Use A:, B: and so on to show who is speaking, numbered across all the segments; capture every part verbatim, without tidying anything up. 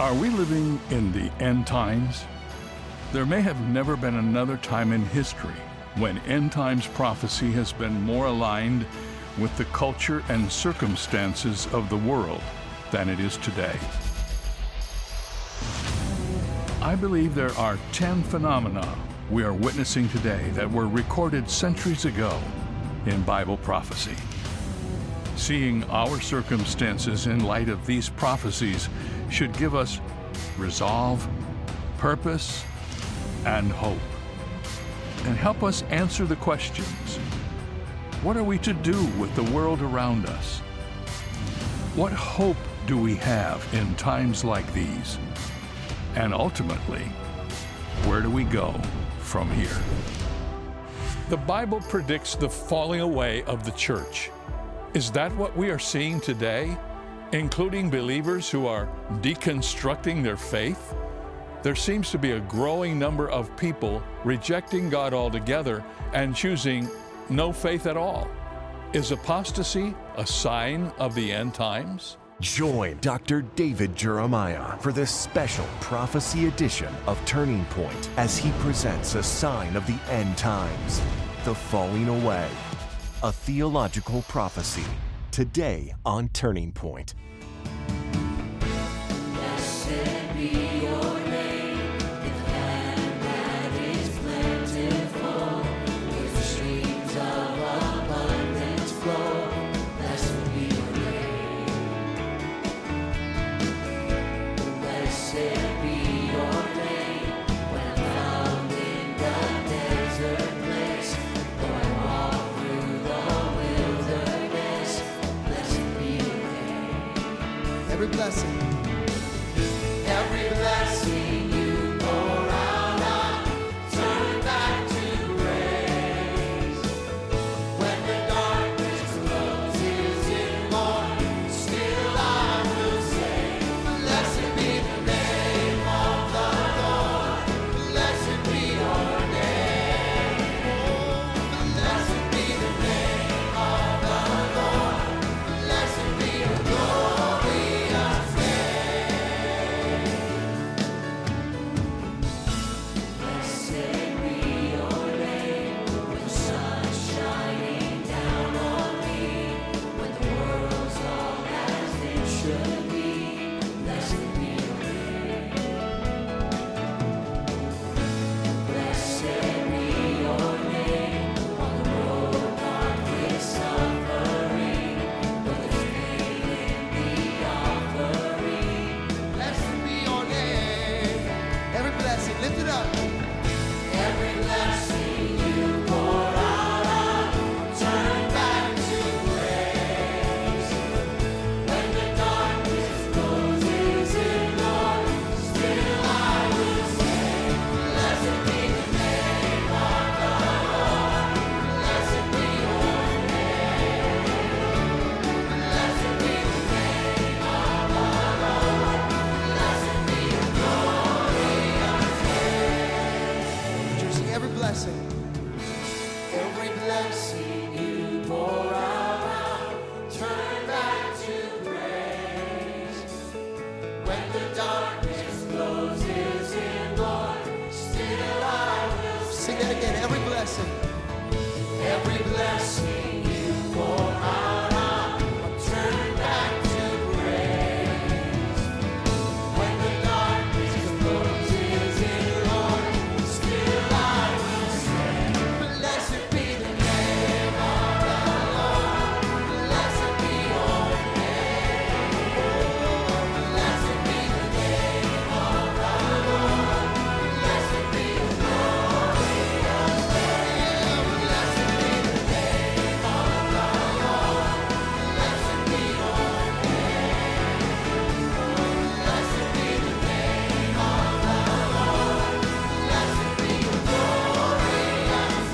A: Are we living in the end times? There may have never been another time in history when end times prophecy has been more aligned with the culture and circumstances of the world than it is today. I believe there are ten phenomena we are witnessing today that were recorded centuries ago in Bible prophecy. Seeing our circumstances in light of these prophecies should give us resolve, purpose, and hope, and help us answer the questions. What are we to do with the world around us? What hope do we have in times like these? And ultimately, where do we go from here? The Bible predicts the falling away of the church. Is that what we are seeing today, including believers who are deconstructing their faith? There seems to be a growing number of people rejecting God altogether and choosing no faith at all. Is apostasy a sign of the end times?
B: Join Doctor David Jeremiah for this special prophecy edition of Turning Point as he presents a sign of the end times, the falling away, a theological prophecy, today on Turning Point.
C: Blessed be your name in the land that is plentiful, where the streams of abundance flow. Blessed be your name. Blessed be your name when I'm found in the desert place, though I walk through the wilderness. Blessed be your name.
D: Every blessing.
C: Every blessing you pour out, I turn back to praise. When the darkness closes in, Lord, still I will say, blessed be the name of the Lord. Blessed be your name. Blessed be the name of the Lord. Blessed be your glorious name. Blessed be your name, when the sun's shining down on me, when the world's all as it should be. Blessed be your name. Blessed be your name, on the road marked with suffering, though there's pain in the offering.
D: Blessed be your name. Every blessing. Lift it up.
C: Every blessing you pour out, I turn back to praise. When the darkness closes in, Lord, still I will say, blessed be the name of the Lord. Blessed be your name. Blessed be the name of the Lord. Blessed be your glorious name.
D: Would you sing every blessing?
C: Every blessing you pour out, I'll turn back to praise. When the darkness closes in, Lord, still I will
D: Sing that again. Every blessing.
C: Every blessing you pour out, I'll turn back to praise. When the darkness closes in, Lord, still I will say, blessed be the name of the Lord. Blessed be your name. Blessed be the name of the Lord. Blessed be your glorious name. Blessed be the name of the Lord. Blessed be your name. Blessed be the name of the Lord. Blessed be your glorious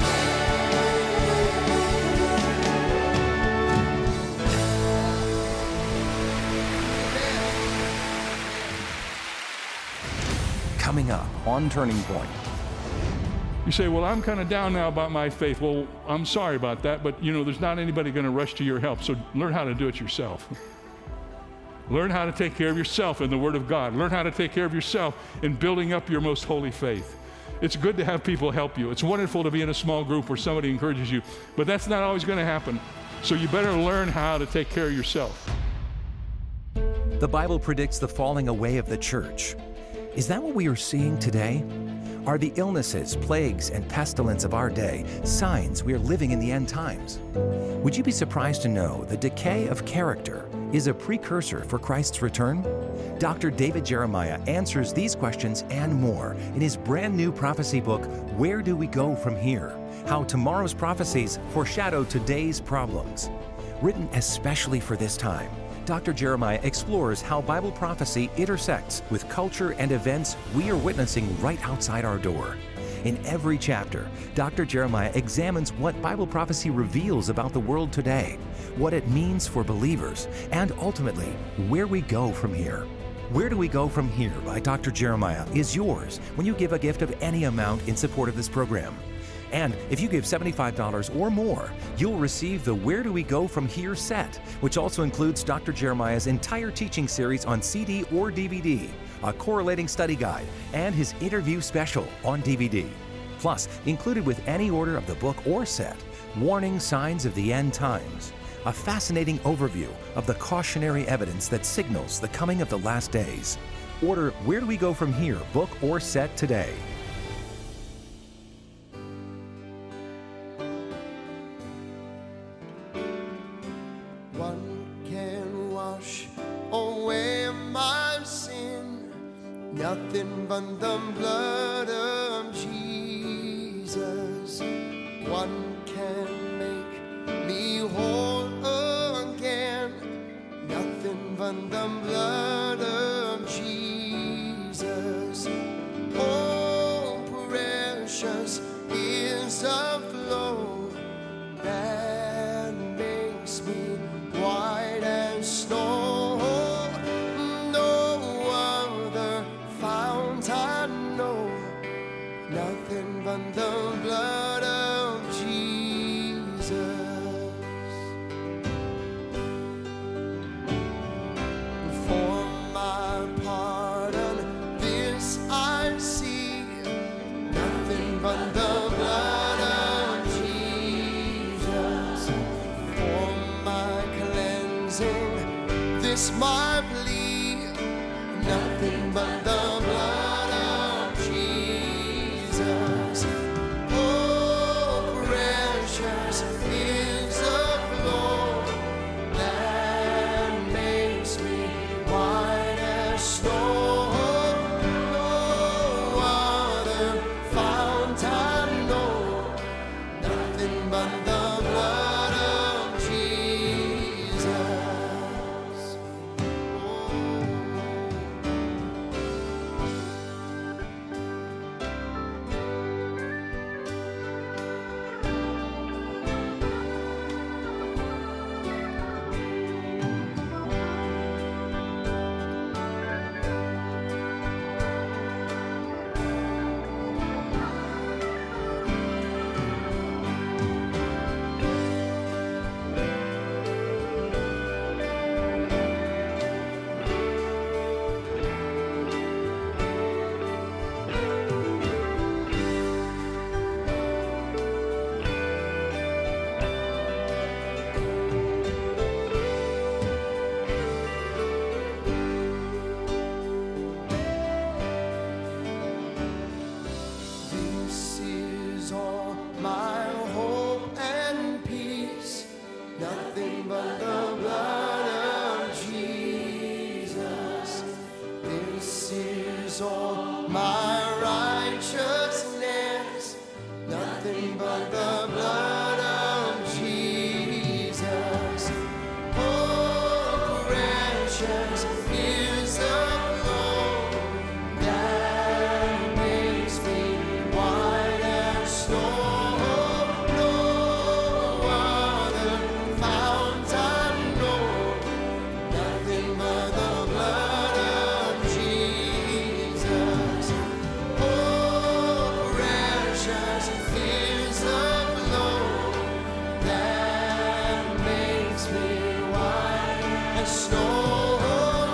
B: Coming up on Turning Point.
A: You say, well, I'm kind of down now about my faith. Well, I'm sorry about that, but you know, there's not anybody going to rush to your help, so learn how to do it yourself. Learn how to take care of yourself in the Word of God. Learn how to take care of yourself in building up your most holy faith. It's good to have people help you. It's wonderful to be in a small group where somebody encourages you, but that's not always going to happen. So you better learn how to take care of yourself.
E: The Bible predicts the falling away of the church. Is that what we are seeing today? Are the illnesses, plagues, and pestilence of our day signs we are living in the end times? Would you be surprised to know the decay of character is a precursor for Christ's return? Doctor David Jeremiah answers these questions and more in his brand new prophecy book, Where Do We Go From Here? How Tomorrow's Prophecies Foreshadow Today's Problems. Written especially for this time, Doctor Jeremiah explores how Bible prophecy intersects with culture and events we are witnessing right outside our door. In every chapter, Doctor Jeremiah examines what Bible prophecy reveals about the world today, what it means for believers, and ultimately, where we go from here. Where Do We Go From Here by Doctor Jeremiah is yours when you give a gift of any amount in support of this program. And if you give seventy-five dollars or more, you'll receive the Where Do We Go From Here set, which also includes Doctor Jeremiah's entire teaching series on C D or D V D, a correlating study guide, and his interview special on D V D. Plus, included with any order of the book or set, Warning Signs of the End Times, a fascinating overview of the cautionary evidence that signals the coming of the last days. Order Where Do We Go From Here book or set today.
D: One can wash away my sin, nothing but the blood of Jesus. One can make me whole again, nothing but the blood of Jesus. Oh, precious is the flow that makes me white as snow. No other fount I know, nothing but the blood of Jesus. For my pardon, this I see, nothing but the blood of Jesus. For my cleansing, this my plea, nothing but the blood of Jesus. Oh, precious is the flow that makes me white as snow. No other fount I know, nothing but the blood of Jesus. This is all my hope and peace, nothing but the blood of Jesus. This is all my righteousness, nothing but the blood of Jesus. Oh, precious is the flow that makes me white as snow. No other fount I know, nothing but the blood of Jesus. Oh, precious is the flow that makes me white as snow.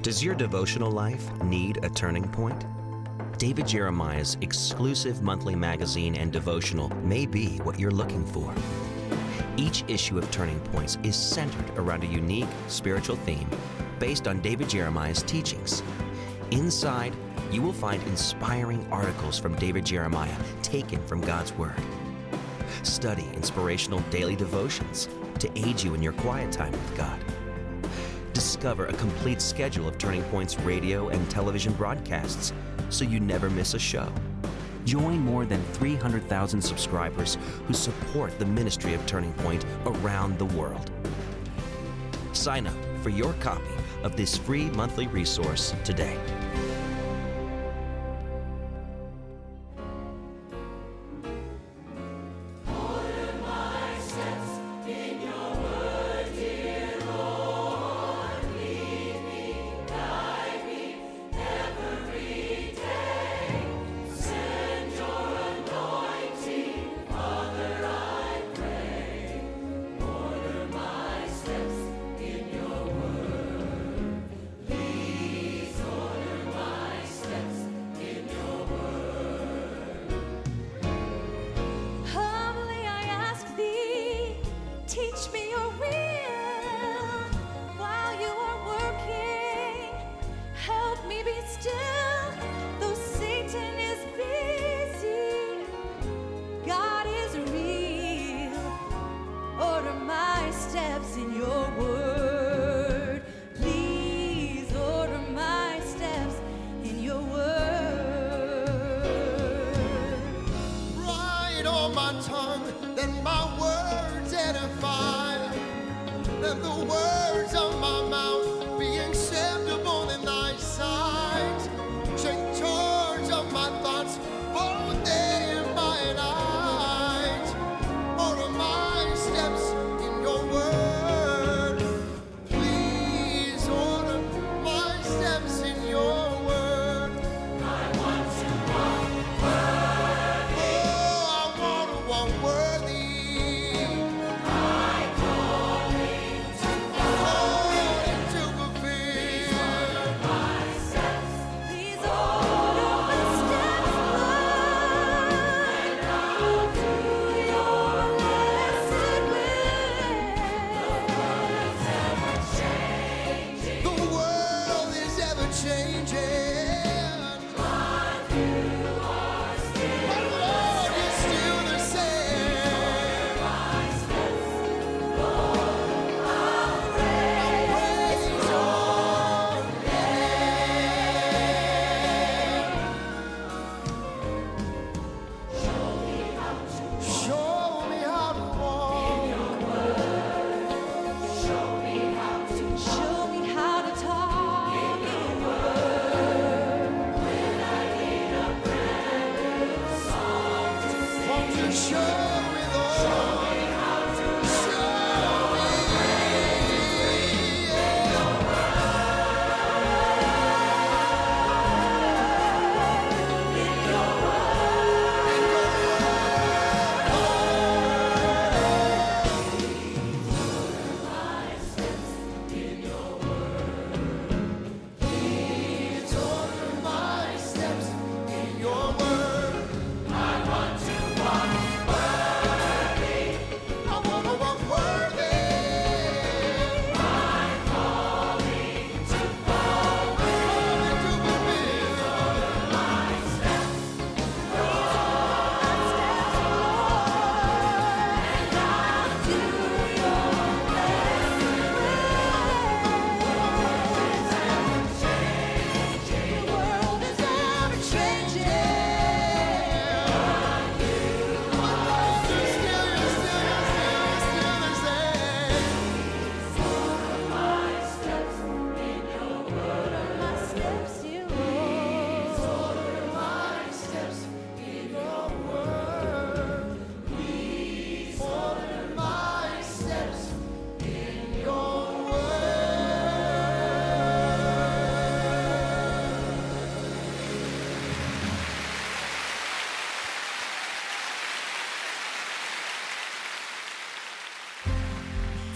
F: Does your devotional life need a turning point? David Jeremiah's exclusive monthly magazine and devotional may be what you're looking for. Each issue of Turning Points is centered around a unique spiritual theme based on David Jeremiah's teachings. Inside, you will find inspiring articles from David Jeremiah taken from God's Word. Study inspirational daily devotions to aid you in your quiet time with God. Discover a complete schedule of Turning Point's radio and television broadcasts so you never miss a show. Join more than three hundred thousand subscribers who support the ministry of Turning Point around the world. Sign up for your copy of this free monthly resource today.
D: Your word. I want to walk worthy.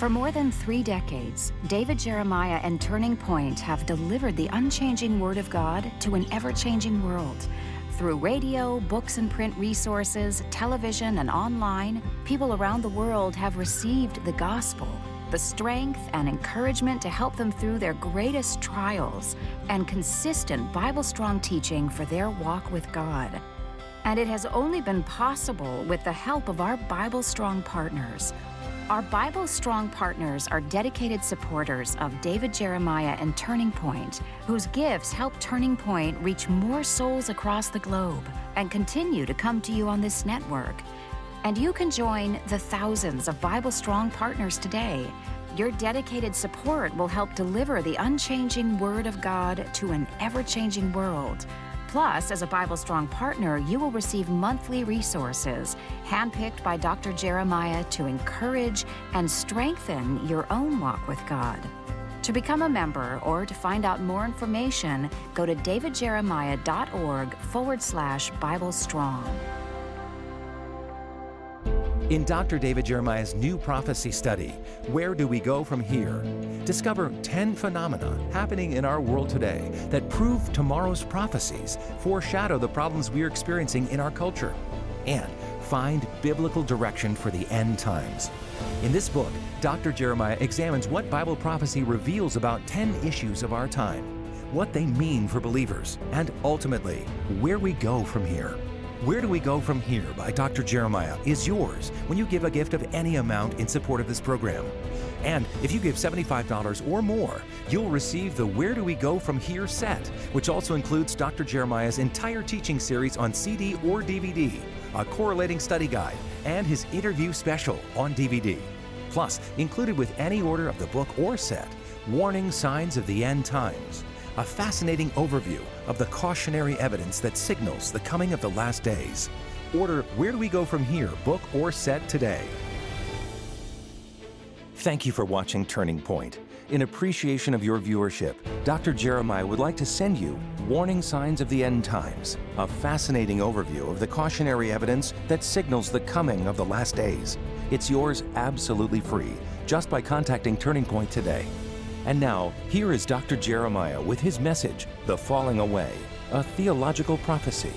G: For more than three decades, David Jeremiah and Turning Point have delivered the unchanging Word of God to an ever-changing world. Through radio, books and print resources, television, and online, people around the world have received the gospel, the strength and encouragement to help them through their greatest trials, and consistent Bible-strong teaching for their walk with God. And it has only been possible with the help of our Bible-strong partners. Our Bible Strong partners are dedicated supporters of David Jeremiah and Turning Point, whose gifts help Turning Point reach more souls across the globe and continue to come to you on this network. And you can join the thousands of Bible Strong partners today. Your dedicated support will help deliver the unchanging Word of God to an ever-changing world. Plus, as a Bible Strong partner, you will receive monthly resources handpicked by Doctor Jeremiah to encourage and strengthen your own walk with God. To become a member or to find out more information, go to davidjeremiah.org forward slash Bible Strong.
E: In Doctor David Jeremiah's new prophecy study, Where Do We Go From Here? Discover ten phenomena happening in our world today that prove tomorrow's prophecies, foreshadow the problems we are experiencing in our culture, and find biblical direction for the end times. In this book, Doctor Jeremiah examines what Bible prophecy reveals about ten issues of our time, what they mean for believers, and ultimately, where we go from here. Where Do We Go From Here by Doctor Jeremiah is yours when you give a gift of any amount in support of this program. And if you give seventy-five dollars or more, you'll receive the Where Do We Go From Here set, which also includes Doctor Jeremiah's entire teaching series on C D or D V D, a correlating study guide, and his interview special on D V D. Plus, included with any order of the book or set, Warning Signs of the End Times, a fascinating overview of the cautionary evidence that signals the coming of the last days. Order Where Do We Go From Here book or set today. Thank you for watching Turning Point. In appreciation of your viewership, Doctor Jeremiah would like to send you Warning Signs of the End Times, a fascinating overview of the cautionary evidence that signals the coming of the last days. It's yours absolutely free, just by contacting Turning Point today. And now, here is Doctor Jeremiah with his message, The Falling Away, a theological prophecy.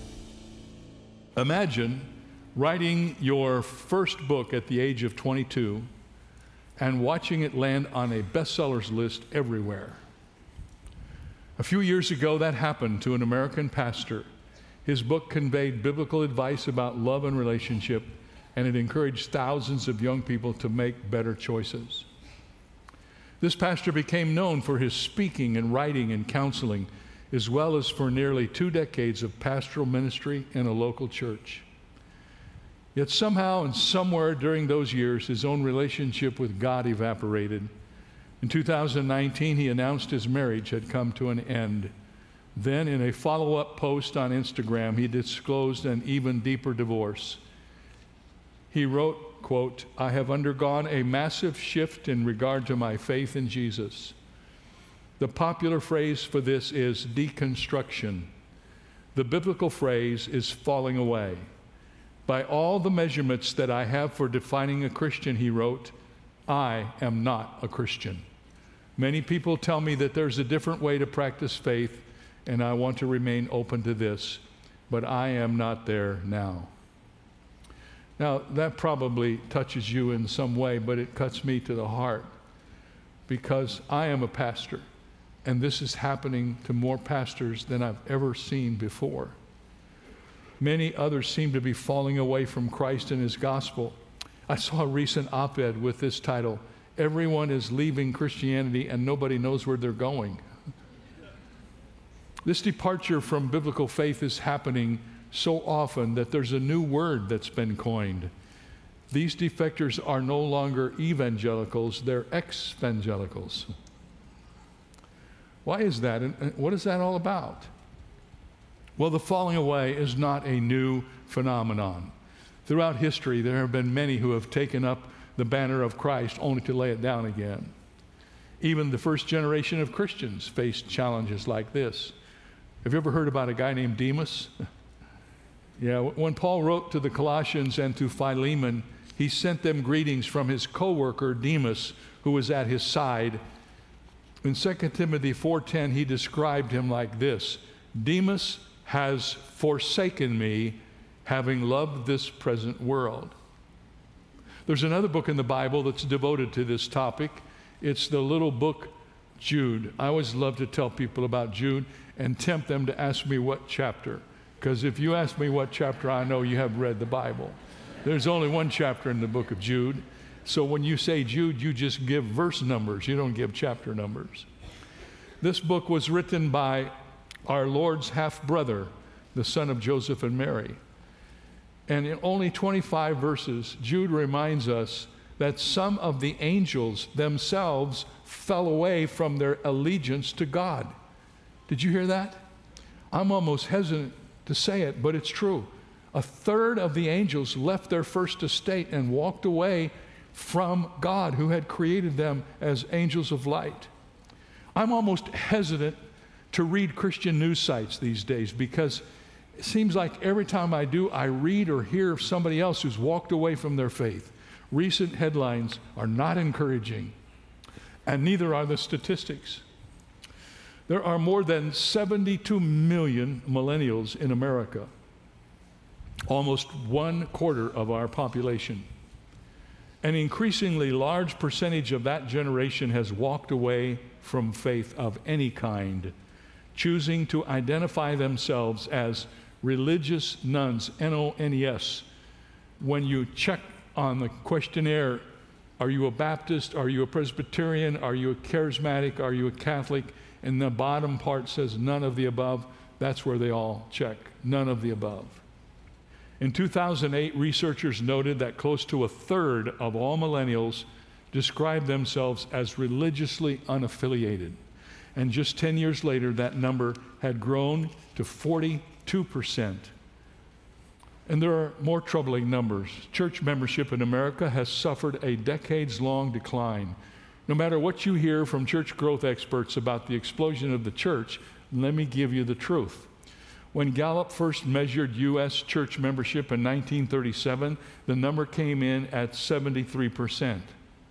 A: Imagine writing your first book at the age of twenty-two and watching it land on a bestsellers list everywhere. A few years ago, that happened to an American pastor. His book conveyed biblical advice about love and relationship, and it encouraged thousands of young people to make better choices. This pastor became known for his speaking and writing and counseling, as well as for nearly two decades of pastoral ministry in a local church. Yet somehow and somewhere during those years, his own relationship with God evaporated. In two thousand nineteen, he announced his marriage had come to an end. Then, in a follow-up post on Instagram, he disclosed an even deeper divorce. He wrote, quote, "I have undergone a massive shift in regard to my faith in Jesus. The popular phrase for this is deconstruction. The biblical phrase is falling away. By all the measurements that I have for defining a Christian," he wrote, "I am not a Christian. Many people tell me that there's a different way to practice faith, and I want to remain open to this, but I am not there now." Now, that probably touches you in some way, but it cuts me to the heart because I am a pastor, and this is happening to more pastors than I've ever seen before. Many others seem to be falling away from Christ and his gospel. I saw a recent op-ed with this title, "Everyone is leaving Christianity and nobody knows where they're going." This departure from biblical faith is happening so often that there's a new word that's been coined. These defectors are no longer evangelicals, they're ex-evangelicals. Why is that, and what is that all about? Well, the falling away is not a new phenomenon. Throughout history, there have been many who have taken up the banner of Christ only to lay it down again. Even the first generation of Christians faced challenges like this. Have you ever heard about a guy named Demas? Yeah, when Paul wrote to the Colossians and to Philemon, he sent them greetings from his co-worker Demas, who was at his side. In Second Timothy four ten, he described him like this: Demas has forsaken me, having loved this present world. There's another book in the Bible that's devoted to this topic. It's the little book Jude. I always love to tell people about Jude and tempt them to ask me what chapter. Because if you ask me what chapter, I know you have read the Bible. There's only one chapter in the book of Jude. So when you say Jude, you just give verse numbers. You don't give chapter numbers. This book was written by our Lord's half-brother, the son of Joseph and Mary. And in only twenty-five verses, Jude reminds us that some of the angels themselves fell away from their allegiance to God. Did you hear that? I'm almost hesitant to say it, but it's true. A third of the angels left their first estate and walked away from God, who had created them as angels of light. I'm almost hesitant to read Christian news sites these days because it seems like every time I do, I read or hear of somebody else who's walked away from their faith. Recent headlines are not encouraging, and neither are the statistics. There are more than seventy-two million millennials in America, almost one quarter of our population. An increasingly large percentage of that generation has walked away from faith of any kind, choosing to identify themselves as religious nones, N O N E S. When you check on the questionnaire, are you a Baptist? Are you a Presbyterian? Are you a charismatic? Are you a Catholic? And the bottom part says none of the above. That's where they all check, none of the above. In two thousand eight, researchers noted that close to a third of all millennials described themselves as religiously unaffiliated. And just ten years later, that number had grown to forty-two percent. And there are more troubling numbers. Church membership in America has suffered a decades-long decline. No matter what you hear from church growth experts about the explosion of the church, let me give you the truth. When Gallup first measured U S church membership in nineteen thirty-seven, the number came in at seventy-three percent.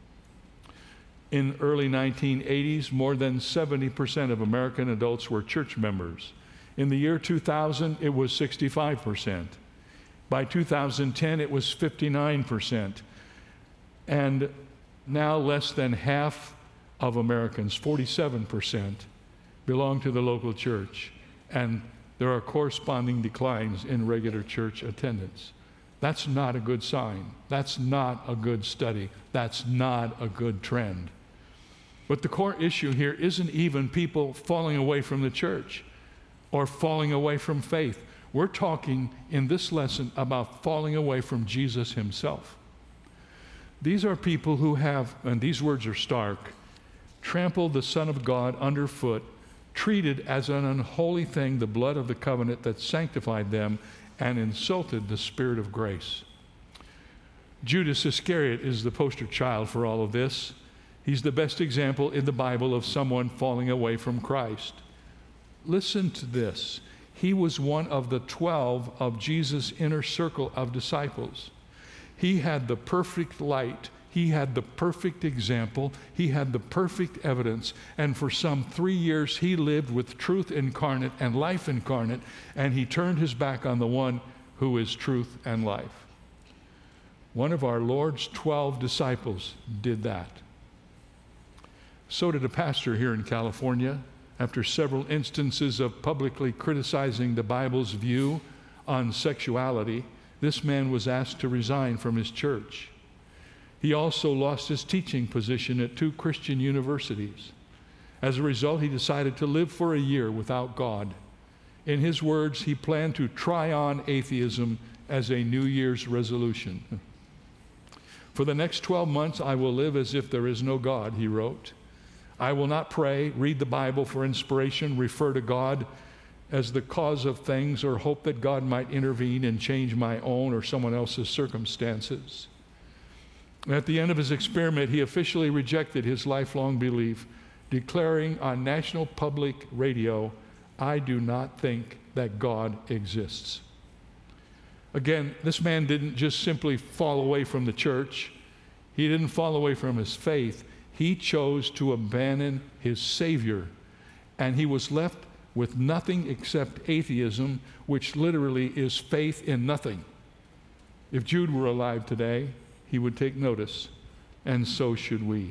A: In early nineteen eighties, more than seventy percent of American adults were church members. In the year two thousand, it was sixty-five percent. By two thousand ten, it was fifty-nine percent. And now less than half of Americans, forty-seven percent, belong to the local church. And there are corresponding declines in regular church attendance. That's not a good sign. That's not a good study. That's not a good trend. But the core issue here isn't even people falling away from the church or falling away from faith. We're talking in this lesson about falling away from Jesus himself. These are people who have, and these words are stark, trampled the Son of God underfoot, treated as an unholy thing the blood of the covenant that sanctified them, and insulted the Spirit of grace. Judas Iscariot is the poster child for all of this. He's the best example in the Bible of someone falling away from Christ. Listen to this. He was one of the twelve of Jesus' inner circle of disciples. He had the perfect light. He had the perfect example. He had the perfect evidence. And for some three years, he lived with truth incarnate and life incarnate, and he turned his back on the one who is truth and life. One of our Lord's twelve disciples did that. So did a pastor here in California. After several instances of publicly criticizing the Bible's view on sexuality, this man was asked to resign from his church. He also lost his teaching position at two Christian universities. As a result, he decided to live for a year without God. In his words, he planned to try on atheism as a New Year's resolution. For the next twelve months, I will live as if there is no God, he wrote. I will not pray, read the Bible for inspiration, refer to God as the cause of things, or hope that God might intervene and change my own or someone else's circumstances. At the end of his experiment, he officially rejected his lifelong belief, declaring on national public radio, I do not think that God exists. Again, this man didn't just simply fall away from the church. He didn't fall away from his faith. He chose to abandon his Savior, and he was left with nothing except atheism, which literally is faith in nothing. If Jude were alive today, he would take notice, and so should we.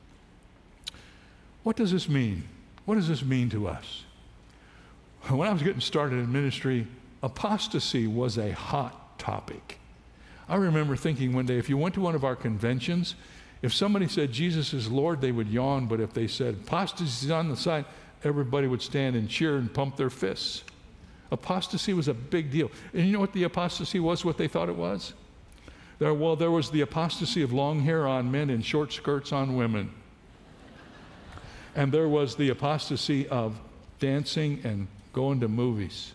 A: What does this mean? What does this mean to us? When I was getting started in ministry, apostasy was a hot topic. I remember thinking one day, if you went to one of our conventions, if somebody said Jesus is Lord, they would yawn, but if they said apostasy is on the side, everybody would stand and cheer and pump their fists. Apostasy was a big deal. And you know what the apostasy was, what they thought it was? There, well, there was the apostasy of long hair on men and short skirts on women. And there was the apostasy of dancing and going to movies.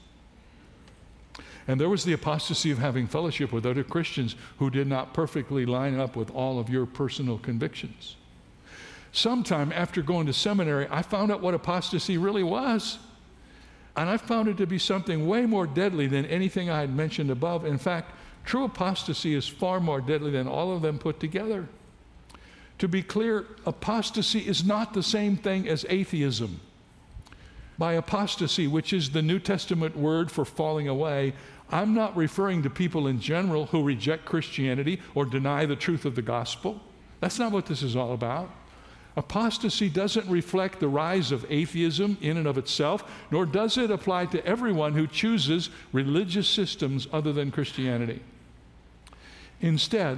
A: And there was the apostasy of having fellowship with other Christians who did not perfectly line up with all of your personal convictions. Sometime after going to seminary, I found out what apostasy really was. And I found it to be something way more deadly than anything I had mentioned above. In fact, true apostasy is far more deadly than all of them put together. To be clear, apostasy is not the same thing as atheism. By apostasy, which is the New Testament word for falling away, I'm not referring to people in general who reject Christianity or deny the truth of the gospel. That's not what this is all about. Apostasy doesn't reflect the rise of atheism in and of itself, nor does it apply to everyone who chooses religious systems other than Christianity. Instead,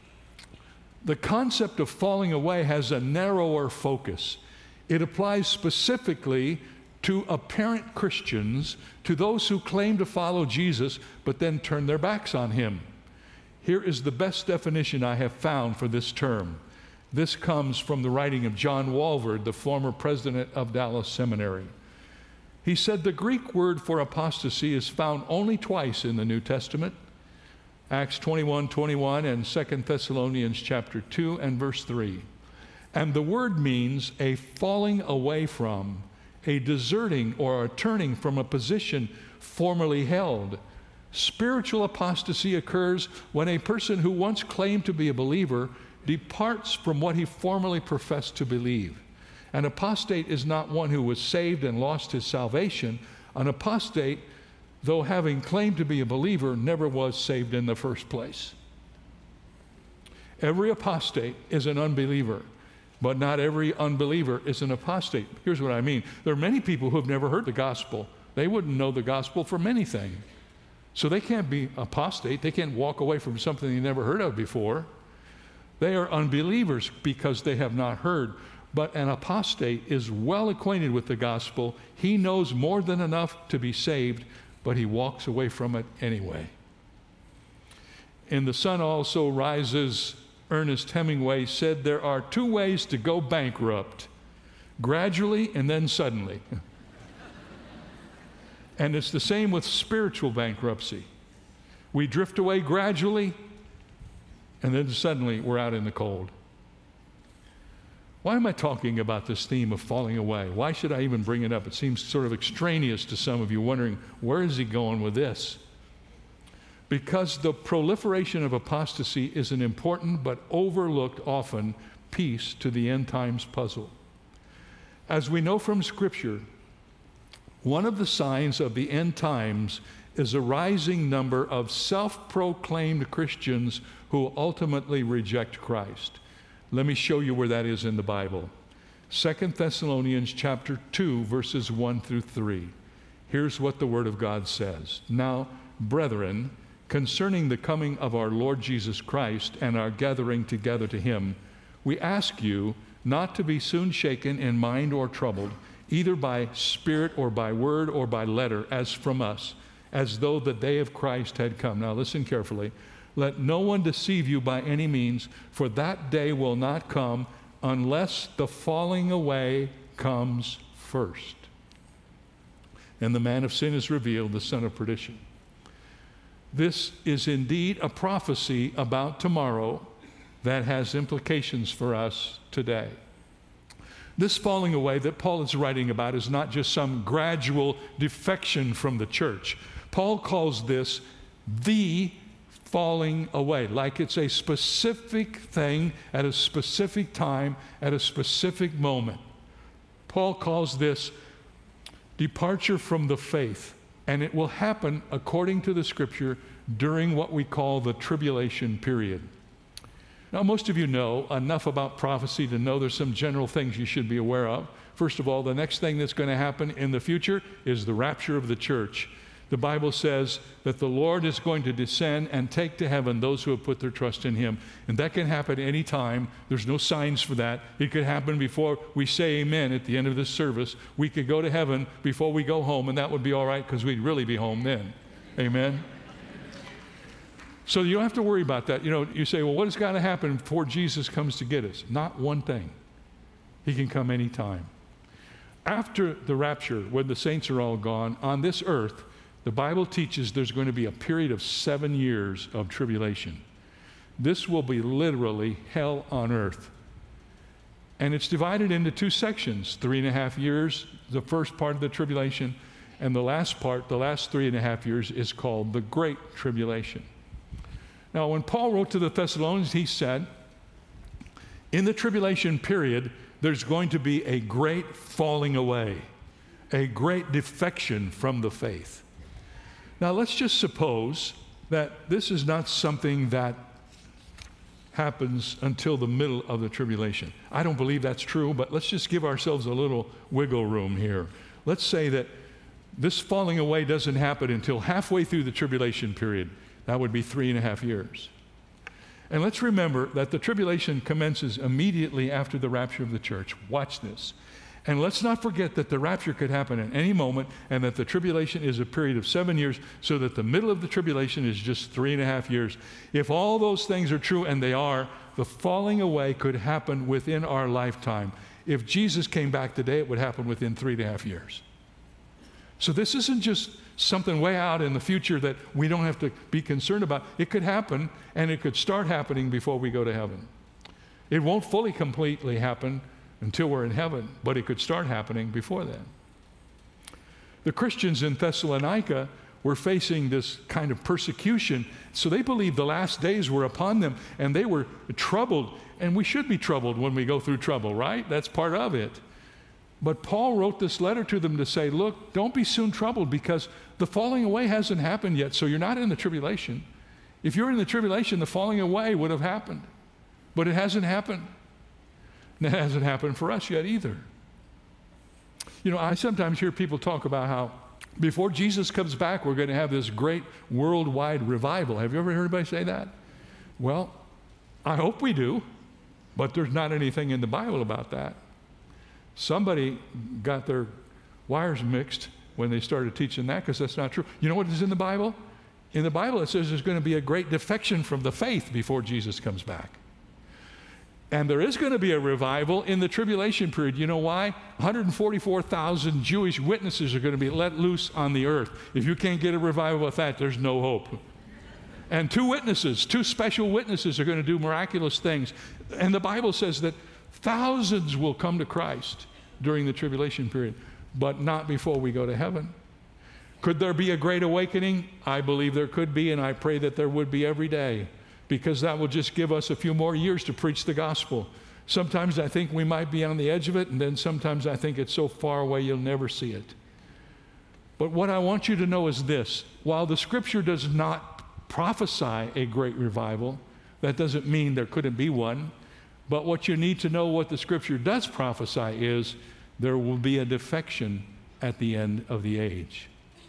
A: the concept of falling away has a narrower focus. It applies specifically to apparent Christians, to those who claim to follow Jesus, but then turn their backs on him. Here is the best definition I have found for this term. This comes from the writing of John Walvoord, the former president of Dallas Seminary. He said the Greek word for apostasy is found only twice in the New Testament, Acts twenty-one twenty-one and Second Thessalonians chapter two and verse three. And the word means a falling away from, a deserting or a turning from a position formerly held. Spiritual apostasy occurs when a person who once claimed to be a believer departs from what he formerly professed to believe. An apostate is not one who was saved and lost his salvation. An apostate, though having claimed to be a believer, never was saved in the first place. Every apostate is an unbeliever, but not every unbeliever is an apostate. Here's what I mean. There are many people who have never heard the gospel. They wouldn't know the gospel from anything. So they can't be apostate. They can't walk away from something they never heard of before. They are unbelievers because they have not heard. But an apostate is well acquainted with the gospel. He knows more than enough to be saved, but he walks away from it anyway. In The Sun Also Rises, Ernest Hemingway said there are two ways to go bankrupt: gradually and then suddenly. And it's the same with spiritual bankruptcy. We drift away gradually, and then suddenly we're out in the cold. Why am I talking about this theme of falling away? Why should I even bring it up? It seems sort of extraneous to some of you, wondering, where is he going with this? Because the proliferation of apostasy is an important but overlooked often piece to the end times puzzle. As we know from Scripture, one of the signs of the end times is a rising number of self-proclaimed Christians who ultimately reject Christ. Let me show you where that is in the Bible. Second Thessalonians chapter two, verses one through three. Here's what the Word of God says. Now, brethren, concerning the coming of our Lord Jesus Christ and our gathering together to him, we ask you not to be soon shaken in mind or troubled, either by spirit or by word or by letter, as from us, as though the day of Christ had come. Now listen carefully. Let no one deceive you by any means, for that day will not come unless the falling away comes first, and the man of sin is revealed, the son of perdition. This is indeed a prophecy about tomorrow that has implications for us today. This falling away that Paul is writing about is not just some gradual defection from the church. Paul calls this the falling away, like it's a specific thing at a specific time, at a specific moment. Paul calls this departure from the faith, and it will happen according to the Scripture during what we call the tribulation period. Now, most of you know enough about prophecy to know there's some general things you should be aware of. First of all, the next thing that's going to happen in the future is the rapture of the church. The Bible says that the Lord is going to descend and take to heaven those who have put their trust in Him. And that can happen any time. There's no signs for that. It could happen before we say amen at the end of this service. We could go to heaven before we go home, and that would be all right because we'd really be home then. Amen? So you don't have to worry about that. You know, you say, well, what has got to happen before Jesus comes to get us? Not one thing. He can come any time. After the rapture, when the saints are all gone, on this earth, the Bible teaches there's going to be a period of seven years of tribulation. This will be literally hell on earth. And it's divided into two sections, three and a half years, the first part of the tribulation, and the last part, the last three and a half years, is called the Great Tribulation. Now, when Paul wrote to the Thessalonians, he said, in the tribulation period, there's going to be a great falling away, a great defection from the faith. Now, let's just suppose that this is not something that happens until the middle of the tribulation. I don't believe that's true, but let's just give ourselves a little wiggle room here. Let's say that this falling away doesn't happen until halfway through the tribulation period. That would be three and a half years. And let's remember that the tribulation commences immediately after the rapture of the church. Watch this. And let's not forget that the rapture could happen at any moment, and that the tribulation is a period of seven years, so that the middle of the tribulation is just three and a half years. If all those things are true, and they are, the falling away could happen within our lifetime. If Jesus came back today, it would happen within three and a half years. So this isn't just something way out in the future that we don't have to be concerned about. It could happen, and it could start happening before we go to heaven. It won't fully, completely happen until we're in heaven, but it could start happening before then. The Christians in Thessalonica were facing this kind of persecution, so they believed the last days were upon them, and they were troubled, and we should be troubled when we go through trouble, right? That's part of it. But Paul wrote this letter to them to say, look, don't be soon troubled, because the falling away hasn't happened yet, so you're not in the tribulation. If you're in the tribulation, the falling away would have happened, but it hasn't happened. And that hasn't happened for us yet either. You know, I sometimes hear people talk about how before Jesus comes back, we're going to have this great worldwide revival. Have you ever heard anybody say that? Well, I hope we do, but there's not anything in the Bible about that. Somebody got their wires mixed when they started teaching that, because that's not true. You know what is in the Bible? In the Bible, it says there's going to be a great defection from the faith before Jesus comes back. And there is going to be a revival in the tribulation period. You know why? one hundred forty-four thousand Jewish witnesses are going to be let loose on the earth. If you can't get a revival with that, there's no hope. And two witnesses, two special witnesses are going to do miraculous things. And the Bible says that thousands will come to Christ during the tribulation period, but not before we go to heaven. Could there be a great awakening? I believe there could be, and I pray that there would be every day, because that will just give us a few more years to preach the gospel. Sometimes I think we might be on the edge of it, and then sometimes I think it's so far away you'll never see it. But what I want you to know is this: while the Scripture does not prophesy a great revival, that doesn't mean there couldn't be one. But what you need to know, what the Scripture does prophesy, is there will be a defection at the end of the age.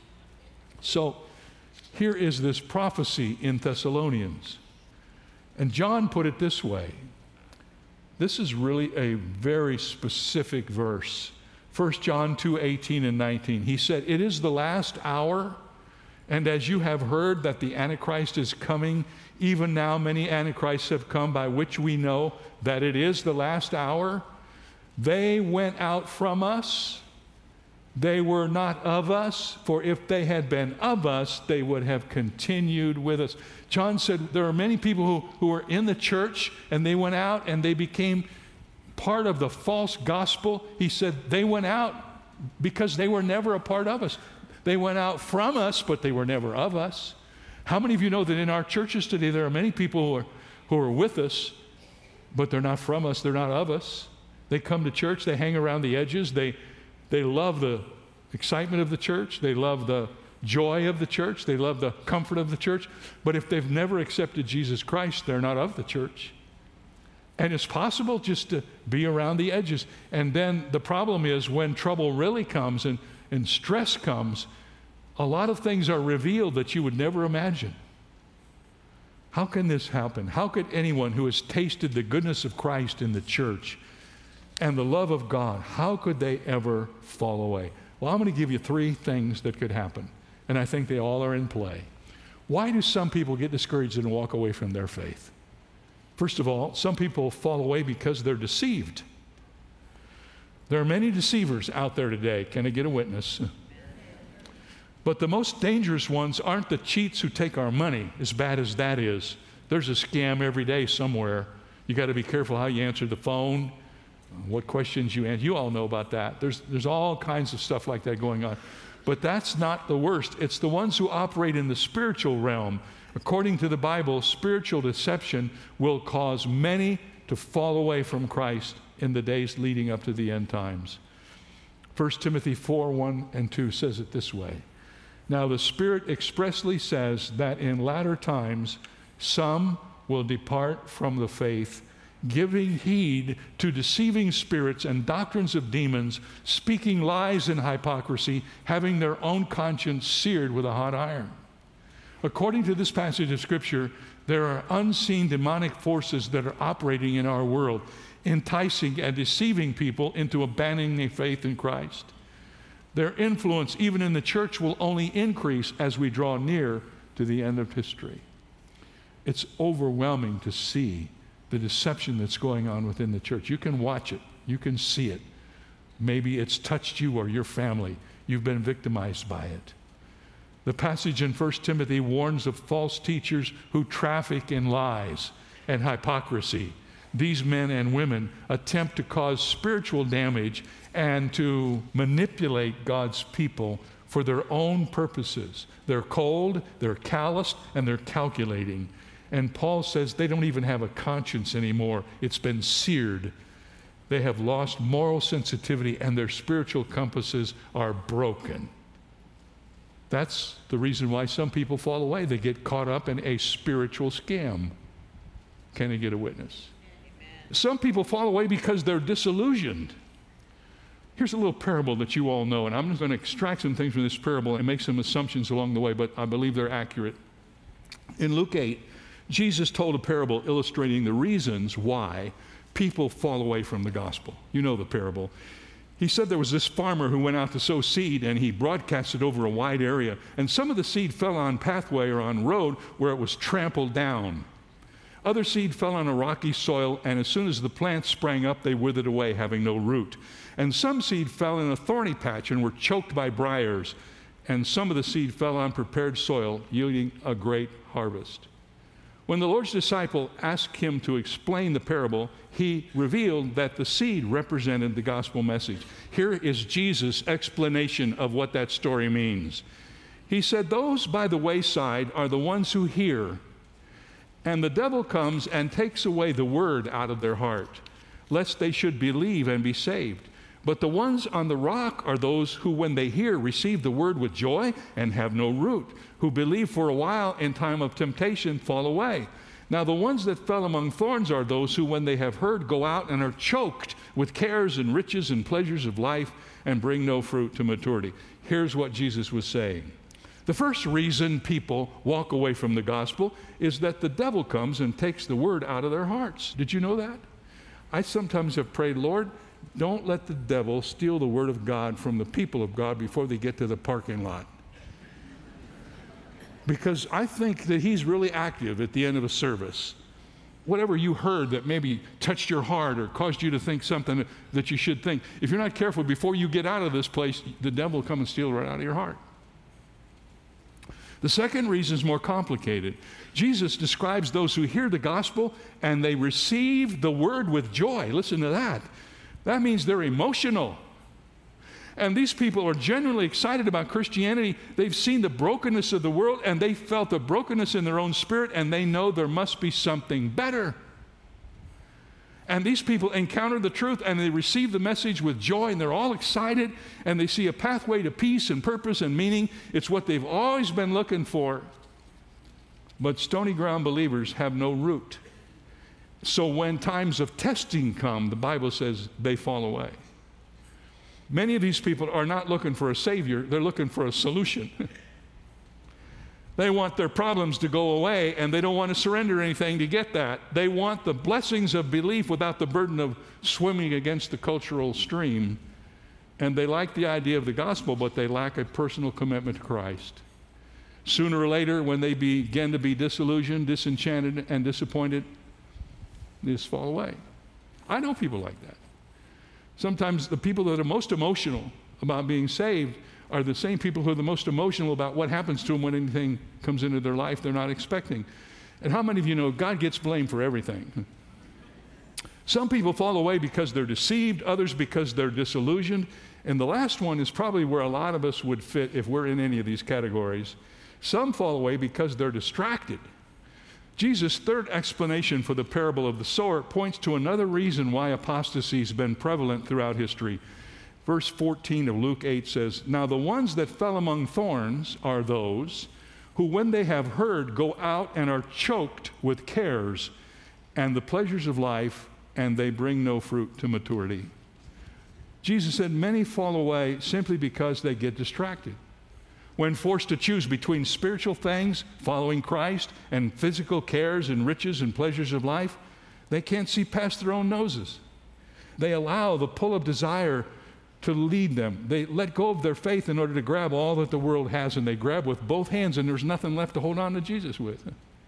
A: So here is this prophecy in Thessalonians. And John put it this way. This is really a very specific verse. First John two, eighteen and nineteen. He said, "It is the last hour, and as you have heard that the Antichrist is coming, even now many Antichrists have come, by which we know that it is the last hour. They went out from us. They were not of us, for if they had been of us, they would have continued with us." John said there are many people who, who were in the church, and they went out and they became part of the false gospel. He said they went out because they were never a part of us. They went out from us, but they were never of us. How many of you know that in our churches today there are many people who are, who are with us, but they're not from us, they're not of us. They come to church, they hang around the edges, they, they love the excitement of the church, they love the joy of the church, they love the comfort of the church, but if they've never accepted Jesus Christ, they're not of the church. And it's possible just to be around the edges. And then the problem is when trouble really comes and, and stress comes, a lot of things are revealed that you would never imagine. How can this happen? How could anyone who has tasted the goodness of Christ in the church and the love of God, how could they ever fall away? Well, I'm going to give you three things that could happen, and I think they all are in play. Why do some people get discouraged and walk away from their faith? First of all, some people fall away because they're deceived. There are many deceivers out there today. Can I get a witness? But the most dangerous ones aren't the cheats who take our money, as bad as that is. There's a scam every day somewhere. You got to be careful how you answer the phone, what questions you answer. You all know about that. There's, there's all kinds of stuff like that going on. But that's not the worst. It's the ones who operate in the spiritual realm. According to the Bible, spiritual deception will cause many to fall away from Christ in the days leading up to the end times. First Timothy four, one and two says it this way. Now the Spirit expressly says that in latter times some will depart from the faith, giving heed to deceiving spirits and doctrines of demons, speaking lies and hypocrisy, having their own conscience seared with a hot iron. According to this passage of Scripture, there are unseen demonic forces that are operating in our world, enticing and deceiving people into abandoning their faith in Christ. Their influence, even in the church, will only increase as we draw near to the end of history. It's overwhelming to see the deception that's going on within the church. You can watch it. You can see it. Maybe it's touched you or your family. You've been victimized by it. The passage in First Timothy warns of false teachers who traffic in lies and hypocrisy. These men and women attempt to cause spiritual damage and to manipulate God's people for their own purposes. They're cold, they're calloused, and they're calculating. And Paul says they don't even have a conscience anymore. It's been seared. They have lost moral sensitivity, and their spiritual compasses are broken. That's the reason why some people fall away. They get caught up in a spiritual scam. Can I get a witness? Amen. Some people fall away because they're disillusioned. Here's a little parable that you all know, and I'm just going to extract some things from this parable and make some assumptions along the way, but I believe they're accurate. In Luke eight, Jesus told a parable illustrating the reasons why people fall away from the gospel. You know the parable. He said there was this farmer who went out to sow seed, and he broadcast it over a wide area, and some of the seed fell on pathway or on road where it was trampled down. Other seed fell on a rocky soil, and as soon as the plants sprang up, they withered away, having no root. And some seed fell in a thorny patch and were choked by briars, and some of the seed fell on prepared soil, yielding a great harvest. When the Lord's disciple asked him to explain the parable, he revealed that the seed represented the gospel message. Here is Jesus' explanation of what that story means. He said, "Those by the wayside are the ones who hear, and the devil comes and takes away the word out of their heart, lest they should believe and be saved. But the ones on the rock are those who, when they hear, receive the word with joy and have no root, who believe for a while, in time of temptation fall away. Now the ones that fell among thorns are those who, when they have heard, go out and are choked with cares and riches and pleasures of life and bring no fruit to maturity." Here's what Jesus was saying. The first reason people walk away from the gospel is that the devil comes and takes the word out of their hearts. Did you know that? I sometimes have prayed, Lord, don't let the devil steal the word of God from the people of God before they get to the parking lot. Because I think that he's really active at the end of a service. Whatever you heard that maybe touched your heart or caused you to think something that you should think, if you're not careful, before you get out of this place, the devil will come and steal it right out of your heart. The second reason is more complicated. Jesus describes those who hear the gospel and they receive the word with joy. Listen to that. That means they're emotional. And these people are genuinely excited about Christianity. They've seen the brokenness of the world, and they felt the brokenness in their own spirit, and they know there must be something better. And these people encounter the truth, and they receive the message with joy, and they're all excited, and they see a pathway to peace and purpose and meaning. It's what they've always been looking for. But stony ground believers have no root. So when times of testing come, the Bible says they fall away. Many of these people are not looking for a savior, they're looking for a solution. They want their problems to go away, and they don't want to surrender anything to get that. They want the blessings of belief without the burden of swimming against the cultural stream. And they like the idea of the gospel, but they lack a personal commitment to Christ. Sooner or later, when they begin to be disillusioned, disenchanted, and disappointed, they just fall away. I know people like that. Sometimes the people that are most emotional about being saved are the same people who are the most emotional about what happens to them when anything comes into their life they're not expecting. And how many of you know God gets blamed for everything? Some people fall away because they're deceived, others because they're disillusioned, and the last one is probably where a lot of us would fit if we're in any of these categories. Some fall away because they're distracted. Jesus' third explanation for the parable of the sower points to another reason why apostasy has been prevalent throughout history. Verse fourteen of Luke eight says, "Now the ones that fell among thorns are those who, when they have heard, go out and are choked with cares and the pleasures of life, and they bring no fruit to maturity." Jesus said many fall away simply because they get distracted. When forced to choose between spiritual things, following Christ, and physical cares and riches and pleasures of life, they can't see past their own noses. They allow the pull of desire to lead them. They let go of their faith in order to grab all that the world has, and they grab with both hands, and there's nothing left to hold on to Jesus with.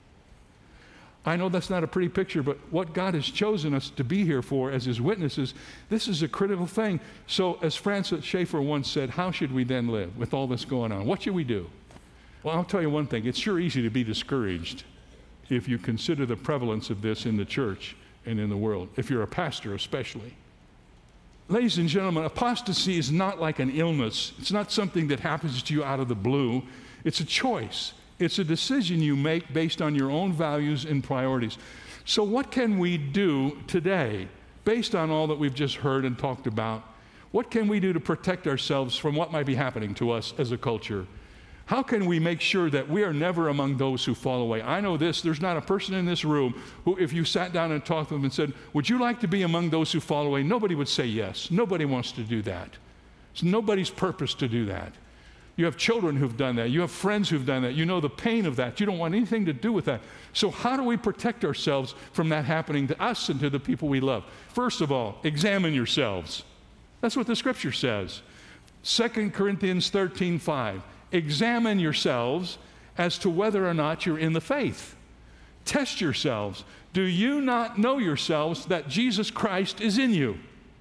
A: I know that's not a pretty picture, but what God has chosen us to be here for as His witnesses, this is a critical thing. So as Francis Schaeffer once said, how should we then live with all this going on? What should we do? Well, I'll tell you one thing. It's sure easy to be discouraged if you consider the prevalence of this in the church and in the world, if you're a pastor especially. Ladies and gentlemen, apostasy is not like an illness. It's not something that happens to you out of the blue. It's a choice. It's a decision you make based on your own values and priorities. So what can we do today, based on all that we've just heard and talked about? What can we do to protect ourselves from what might be happening to us as a culture? How can we make sure that we are never among those who fall away? I know this, there's not a person in this room who, if you sat down and talked to them and said, would you like to be among those who fall away? Nobody would say yes. Nobody wants to do that. It's nobody's purpose to do that. You have children who've done that. You have friends who've done that. You know the pain of that. You don't want anything to do with that. So how do we protect ourselves from that happening to us and to the people we love? First of all, examine yourselves. That's what the Scripture says. Second Corinthians thirteen five. Examine yourselves as to whether or not you're in the faith. Test yourselves. Do you not know yourselves that Jesus Christ is in you?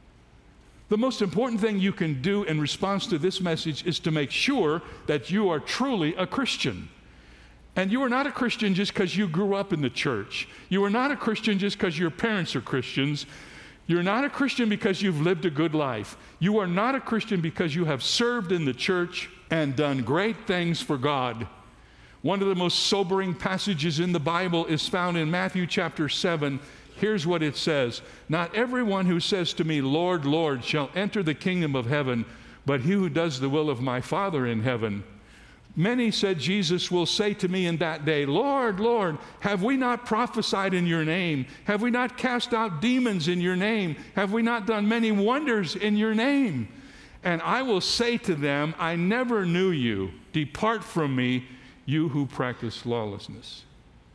A: The most important thing you can do in response to this message is to make sure that you are truly a Christian. And you are not a Christian just because you grew up in the church. You are not a Christian just because your parents are Christians. You're not a Christian because you've lived a good life. You are not a Christian because you have served in the church and done great things for God. One of the most sobering passages in the Bible is found in Matthew chapter seven. Here's what it says. Not everyone who says to me, Lord, Lord, shall enter the kingdom of heaven, but he who does the will of my Father in heaven. Many, said Jesus, will say to me in that day, Lord, Lord, have we not prophesied in your name? Have we not cast out demons in your name? Have we not done many wonders in your name? And I will say to them, I never knew you. Depart from me, you who practice lawlessness.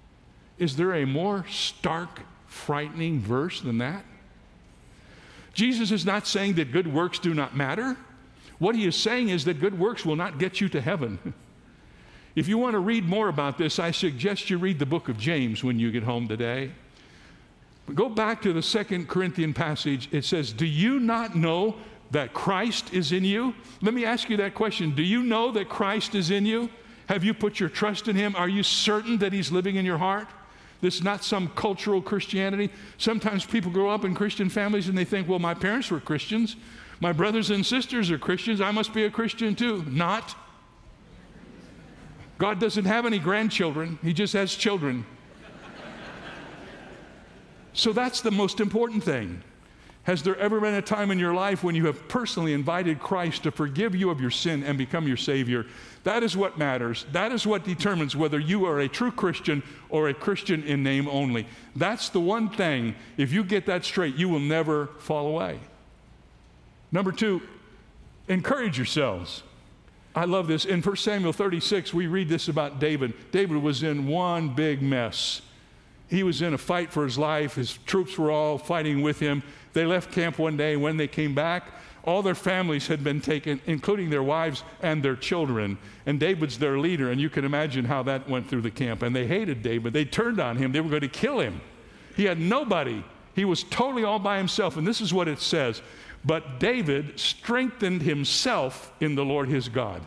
A: Is there a more stark, frightening verse than that? Jesus is not saying that good works do not matter. What he is saying is that good works will not get you to heaven. If you want to read more about this, I suggest you read the book of James when you get home today. Go back to the Second Corinthian passage. It says, do you not know that Christ is in you? Let me ask you that question. Do you know that Christ is in you? Have you put your trust in him? Are you certain that he's living in your heart? This is not some cultural Christianity. Sometimes people grow up in Christian families and they think, well, my parents were Christians. My brothers and sisters are Christians. I must be a Christian too. Not. God doesn't have any grandchildren. He just has children. So that's the most important thing. Has there ever been a time in your life when you have personally invited Christ to forgive you of your sin and become your Savior? That is what matters. That is what determines whether you are a true Christian or a Christian in name only. That's the one thing. If you get that straight, you will never fall away. Number two, encourage yourselves. I love this. In First Samuel thirty-six, we read this about David. David was in one big mess. He was in a fight for his life. His troops were all fighting with him. They left camp one day. When they came back, all their families had been taken, including their wives and their children. And David's their leader, and you can imagine how that went through the camp. And they hated David. They turned on him. They were going to kill him. He had nobody. He was totally all by himself. And this is what it says. But David strengthened himself in the Lord his God.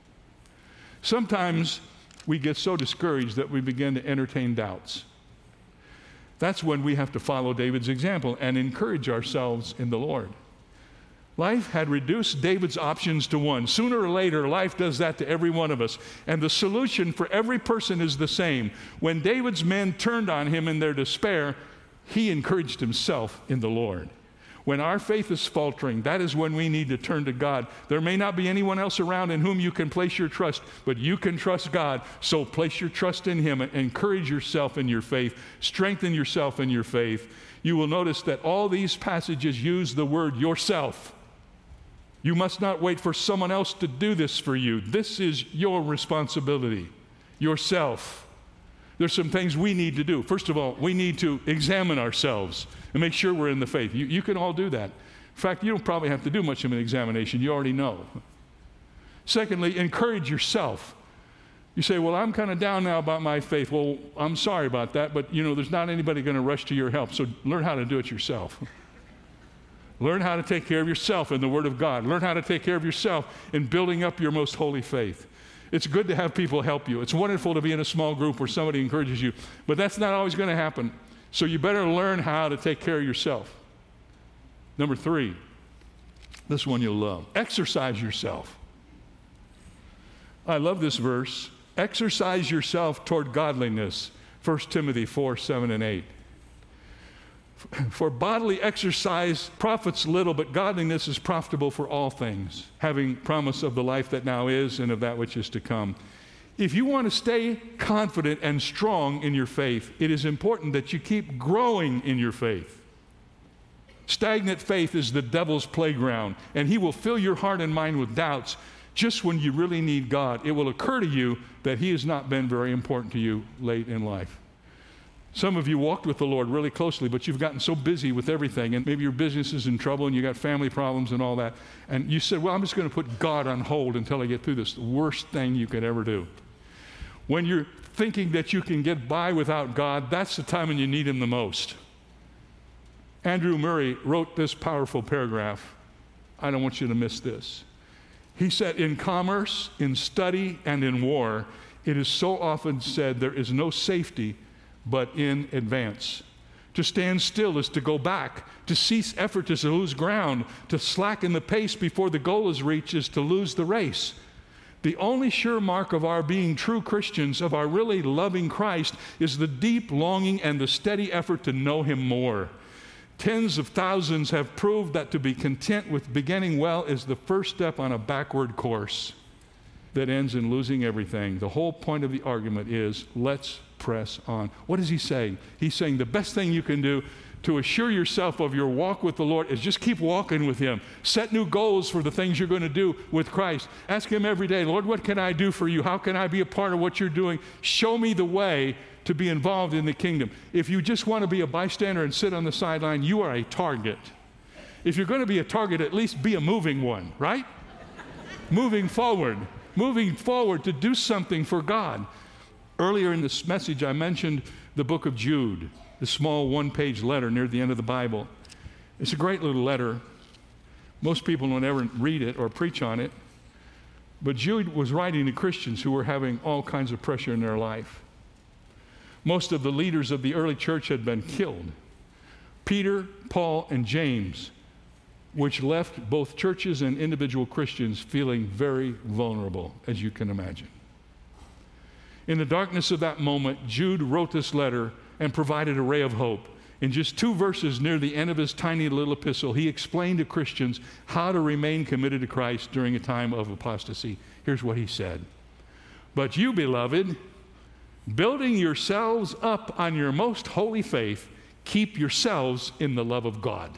A: Sometimes we get so discouraged that we begin to entertain doubts. That's when we have to follow David's example and encourage ourselves in the Lord. Life had reduced David's options to one. Sooner or later, life does that to every one of us. And the solution for every person is the same. When David's men turned on him in their despair, he encouraged himself in the Lord. When our faith is faltering, that is when we need to turn to God. There may not be anyone else around in whom you can place your trust, but you can trust God. So place your trust in Him and encourage yourself in your faith. Strengthen yourself in your faith. You will notice that all these passages use the word yourself. You must not wait for someone else to do this for you. This is your responsibility, yourself. There's some things we need to do. First of all, we need to examine ourselves and make sure we're in the faith. You, you can all do that. In fact, you don't probably have to do much of an examination. You already know. Secondly, encourage yourself. You say, well, I'm kind of down now about my faith. Well, I'm sorry about that, but you know, there's not anybody going to rush to your help, so learn how to do it yourself. Learn how to take care of yourself in the Word of God. Learn how to take care of yourself in building up your most holy faith. It's good to have people help you. It's wonderful to be in a small group where somebody encourages you, but that's not always going to happen. So you better learn how to take care of yourself. Number three, this one you'll love. Exercise yourself. I love this verse. Exercise yourself toward godliness. First Timothy four, seven, and eight. For bodily exercise profits little, but godliness is profitable for all things, having promise of the life that now is and of that which is to come. If you want to stay confident and strong in your faith, it is important that you keep growing in your faith. Stagnant faith is the devil's playground, and he will fill your heart and mind with doubts just when you really need God. It will occur to you that he has not been very important to you late in life. Some of you walked with the Lord really closely, but you've gotten so busy with everything, and maybe your business is in trouble, and you got family problems and all that, and you said, well, I'm just going to put God on hold until I get through this. The worst thing you could ever do. When you're thinking that you can get by without God, that's the time when you need Him the most. Andrew Murray wrote this powerful paragraph. I don't want you to miss this. He said, in commerce, in study, and in war, it is so often said there is no safety but in advance. To stand still is to go back. To cease effort is to lose ground. To slacken the pace before the goal is reached is to lose the race. The only sure mark of our being true Christians, of our really loving Christ, is the deep longing and the steady effort to know Him more. Tens of thousands have proved that to be content with beginning well is the first step on a backward course that ends in losing everything. The whole point of the argument is, let's press on. What is he saying? He's saying the best thing you can do to assure yourself of your walk with the Lord is just keep walking with Him. Set new goals for the things you're going to do with Christ. Ask Him every day, Lord, what can I do for you? How can I be a part of what you're doing? Show me the way to be involved in the kingdom. If you just want to be a bystander and sit on the sideline, you are a target. If you're going to be a target, at least be a moving one, right? Moving forward. Moving forward to do something for God. Earlier in this message, I mentioned the book of Jude, the small one-page letter near the end of the Bible. It's a great little letter. Most people don't ever read it or preach on it. But Jude was writing to Christians who were having all kinds of pressure in their life. Most of the leaders of the early church had been killed. Peter, Paul, and James which left both churches and individual Christians feeling very vulnerable, as you can imagine. In the darkness of that moment, Jude wrote this letter and provided a ray of hope. In just two verses near the end of his tiny little epistle, he explained to Christians how to remain committed to Christ during a time of apostasy. Here's what he said. But you, beloved, building yourselves up on your most holy faith, keep yourselves in the love of God.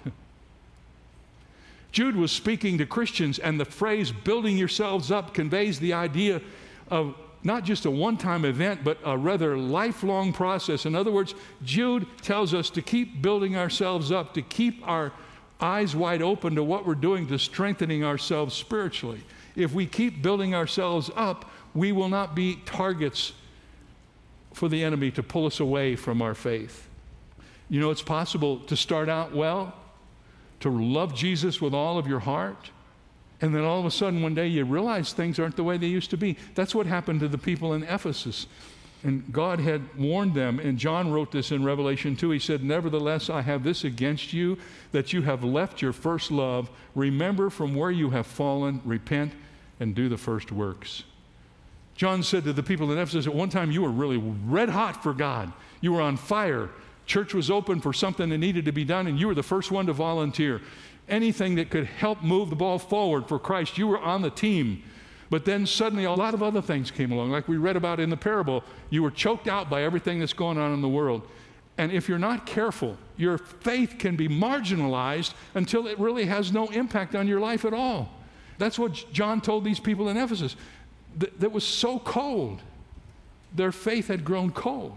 A: Jude was speaking to Christians, and the phrase building yourselves up conveys the idea of not just a one-time event, but a rather lifelong process. In other words, Jude tells us to keep building ourselves up, to keep our eyes wide open to what we're doing, to strengthening ourselves spiritually. If we keep building ourselves up, we will not be targets for the enemy to pull us away from our faith. You know, it's possible to start out well, to love Jesus with all of your heart, and then all of a sudden one day you realize things aren't the way they used to be. That's what happened to the people in Ephesus. And God had warned them, and John wrote this in Revelation two. He said, nevertheless, I have this against you, that you have left your first love. Remember from where you have fallen, repent, and do the first works. John said to the people in Ephesus, at one time you were really red hot for God. You were on fire. Church was open for something that needed to be done, and you were the first one to volunteer. Anything that could help move the ball forward for Christ, you were on the team. But then suddenly a lot of other things came along, like we read about in the parable. You were choked out by everything that's going on in the world. And if you're not careful, your faith can be marginalized until it really has no impact on your life at all. That's what John told these people in Ephesus. Th- that was so cold. Their faith had grown cold.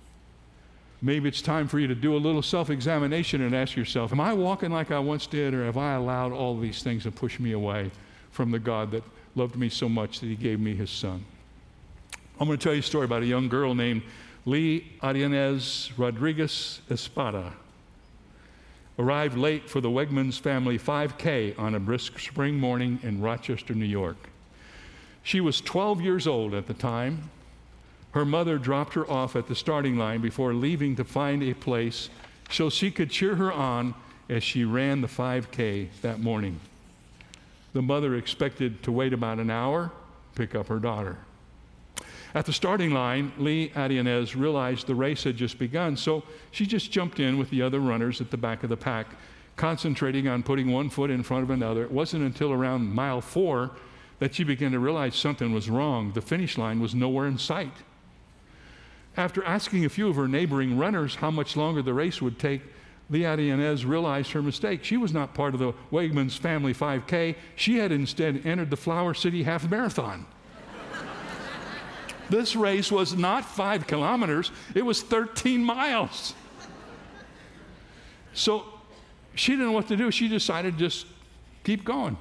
A: Maybe it's time for you to do a little self-examination and ask yourself, am I walking like I once did, or have I allowed all these things to push me away from the God that loved me so much that he gave me his son? I'm going to tell you a story about a young girl named Lee Arianez Rodriguez Espada. Arrived late for the Wegmans family five K on a brisk spring morning in Rochester, New York. She was twelve years old at the time. Her mother dropped her off at the starting line before leaving to find a place so she could cheer her on as she ran the five K that morning. The mother expected to wait about an hour, pick up her daughter. At the starting line, Lee Arianez realized the race had just begun, so she just jumped in with the other runners at the back of the pack, concentrating on putting one foot in front of another. It wasn't until around mile four that she began to realize something was wrong. The finish line was nowhere in sight. After asking a few of her neighboring runners how much longer the race would take, Lee Arianez realized her mistake. She was not part of the Wegmans family five K. She had instead entered the Flower City Half Marathon. This race was not five kilometers, it was thirteen miles. So she didn't know what to do. She decided to just keep going.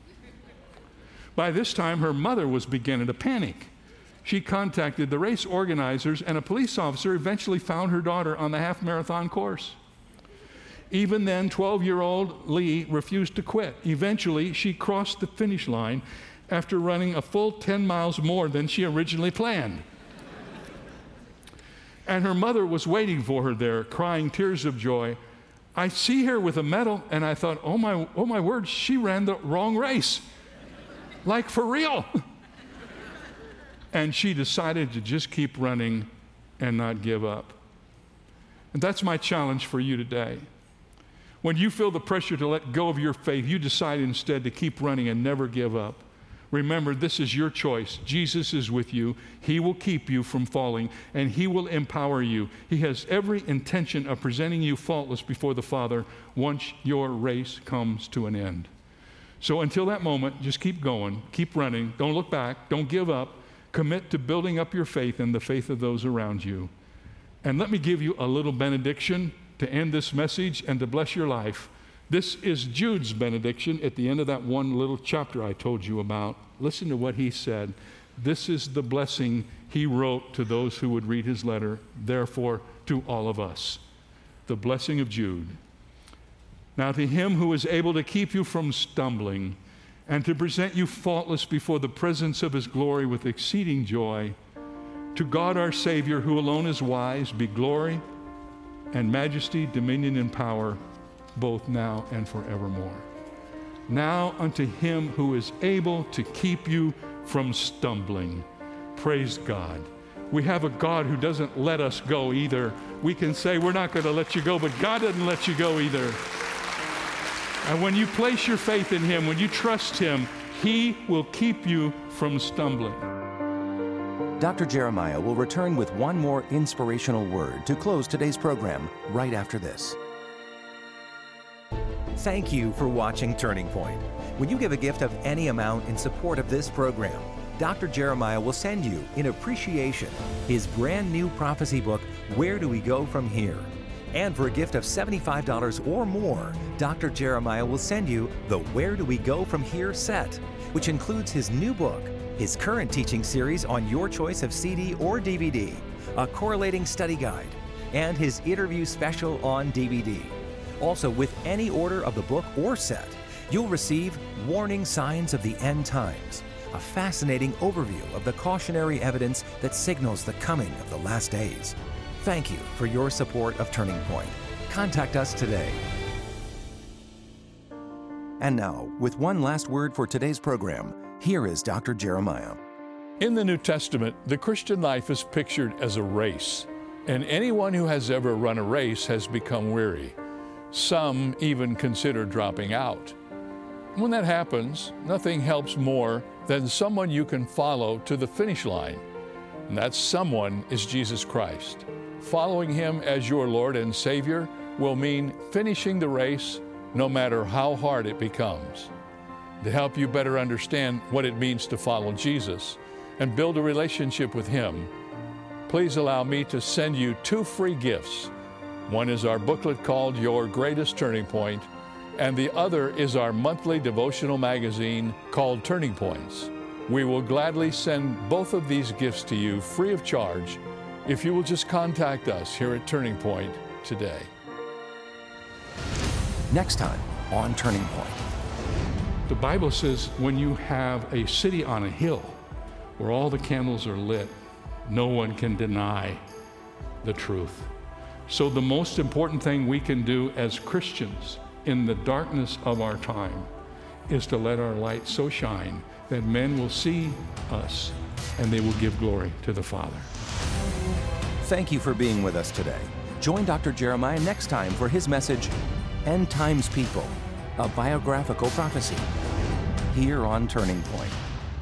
A: By this time, her mother was beginning to panic. She contacted the race organizers, and a police officer eventually found her daughter on the half marathon course. Even then, twelve-year-old Lee refused to quit. Eventually, she crossed the finish line after running a full ten miles more than she originally planned. And her mother was waiting for her there, crying tears of joy. I see her with a medal, and I thought, oh my, oh my word, she ran the wrong race. Like for real. And she decided to just keep running and not give up. And that's my challenge for you today. When you feel the pressure to let go of your faith, you decide instead to keep running and never give up. Remember, this is your choice. Jesus is with you. He will keep you from falling, and He will empower you. He has every intention of presenting you faultless before the Father once your race comes to an end. So until that moment, just keep going, keep running. Don't look back. Don't give up. Commit to building up your faith and the faith of those around you. And let me give you a little benediction to end this message and to bless your life. This is Jude's benediction at the end of that one little chapter I told you about. Listen to what he said. This is the blessing he wrote to those who would read his letter, therefore to all of us. The blessing of Jude. Now to Him who is able to keep you from stumbling and to present you faultless before the presence of His glory with exceeding joy, to God our Savior, who alone is wise, be glory and majesty, dominion and power, both now and forevermore. Now unto him who is able to keep you from stumbling. Praise God. We have a God who doesn't let us go either. We can say we're not going to let you go, but God doesn't let you go either. And when you place your faith in him, when you trust him, he will keep you from stumbling.
E: Doctor Jeremiah will return with one more inspirational word to close today's program right after this. Thank you for watching Turning Point. When you give a gift of any amount in support of this program, Doctor Jeremiah will send you, in appreciation, his brand new prophecy book, Where Do We Go From Here? And for a gift of seventy-five dollars or more, Doctor Jeremiah will send you the Where Do We Go From Here set, which includes his new book, his current teaching series on your choice of C D or D V D, a correlating study guide, and his interview special on D V D. Also, with any order of the book or set, you'll receive Warning Signs of the End Times, a fascinating overview of the cautionary evidence that signals the coming of the last days. Thank you for your support of Turning Point. Contact us today. And now, with one last word for today's program, here is Doctor Jeremiah.
A: In the New Testament, the Christian life is pictured as a race, and anyone who has ever run a race has become weary. Some even consider dropping out. When that happens, nothing helps more than someone you can follow to the finish line. And that someone is Jesus Christ. Following him as your Lord and Savior will mean finishing the race no matter how hard it becomes. To help you better understand what it means to follow Jesus and build a relationship with him, please allow me to send you two free gifts. One is our booklet called Your Greatest Turning Point, and the other is our monthly devotional magazine called Turning Points. We will gladly send both of these gifts to you free of charge if you will just contact us here at Turning Point today.
E: Next time on Turning Point.
A: The Bible says when you have a city on a hill where all the candles are lit, no one can deny the truth. So the most important thing we can do as Christians in the darkness of our time is to let our light so shine that men will see us and they will give glory to the Father.
E: Thank you for being with us today. Join Doctor Jeremiah next time for his message, End Times People, a biographical prophecy, here on Turning Point.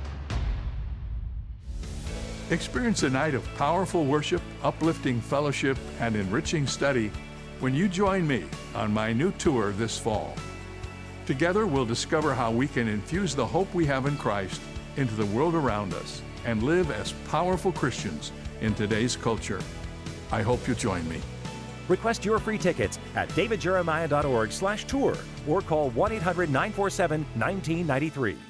A: Experience a night of powerful worship, uplifting fellowship, and enriching study when you join me on my new tour this fall. Together, we'll discover how we can infuse the hope we have in Christ into the world around us and live as powerful Christians in today's culture. I hope you'll join me.
E: Request your free tickets at david jeremiah dot org slash tour or call one eight hundred nine four seven one nine nine three.